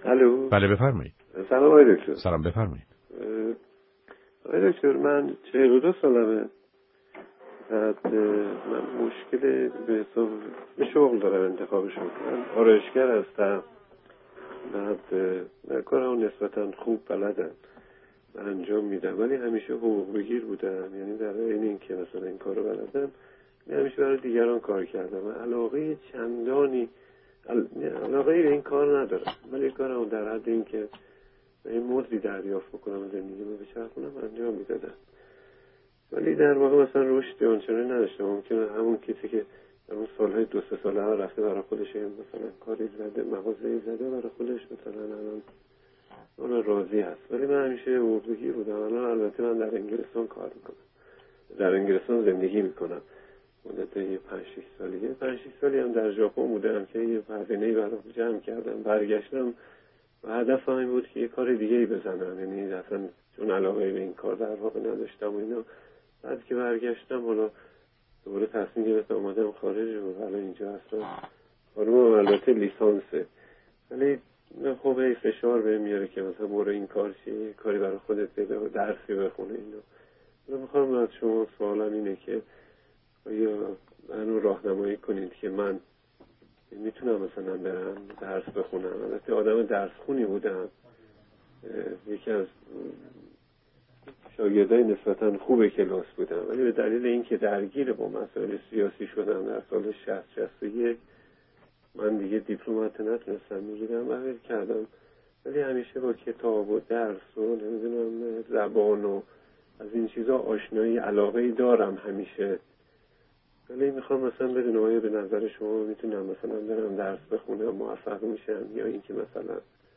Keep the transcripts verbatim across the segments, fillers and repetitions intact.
الو. بله بفرمایید. سلام آقای دکتر. سلام بفرمایید. آقای دکتر من چهل و دو سالمه. بعد من مشکل به حساب شغل دارم انتخاب شغل. من آرایشگر هستم. بعد من کارم نسبتا خوب بلدم و انجام میدم، ولی همیشه حقوق بگیر بودم. یعنی در این این که مثلا این کارو بلدم همیشه برای دیگران کار کردم و علاقه چندانی علاقه به این کار ندارم، ولی کارم در حد این که این مزدی دریافت بکنم و زندگیمو بچرخونم انجام میدادم. ولی در واقع مثلا رشد آنچنانی نداشتم. ممکنه همون کسی که در اون سالهای دو سه ساله ها رفته برای خودش مثلا کاری زده، مغازه‌ای زده برای خودش، مثلا الان اون راضی هست. ولی من همیشه حقوقی بودم. الان البته من در انگلستان کار میکنم، در انگلستان زندگی میکنم مدت یه پنج شش سالیه. پنج شش سالی هم در ژاپن بودم که یه هزینه‌ای برام جمع کردم، برگشتم و هدفم این بود که یه کار دیگه‌ای بزنم. یعنی اصلا چون علاقه به این کار در واقع نداشتم و اینا. بعد که برگشتم حالا دوباره تصمیم گرفتم اومدم خارج و حالا اینجا هستم. خانمم البته لیسانسه، ولی خب این فشار بهم میاره که مثلا برو این کار چیه، کاری برای خودت پیدا کن، درسی بخونه اینا. من میخوام از شما سوالم اینه که آیا منو راهنمایی کنید که من میتونم مثلا برم درس بخونم. البته آدم درس خونی بودم، یکی از شاگردای نسبتا خوب کلاس بودم، ولی به دلیل اینکه درگیر با مسائل سیاسی شدم در سال شصت شصت و یک من دیگه دیپلمات نتونستم میگیرم و ول کردم. ولی همیشه با کتاب و درس و نمیدونم زبان و از این چیزا آشنایی علاقه‌ای دارم همیشه. ولی میخوام مثلا بدونم آیا به نظر شما میتونم مثلا برم درس بخونم موفق میشم، یا اینکه مثلا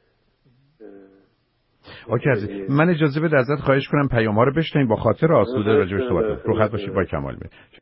اوکی عزیز، من اجازه بده ازت خواهش کنم پیام ها رو بشنویم با خاطر آسوده راجع به صحبت رو خط باشید. با کمال میل.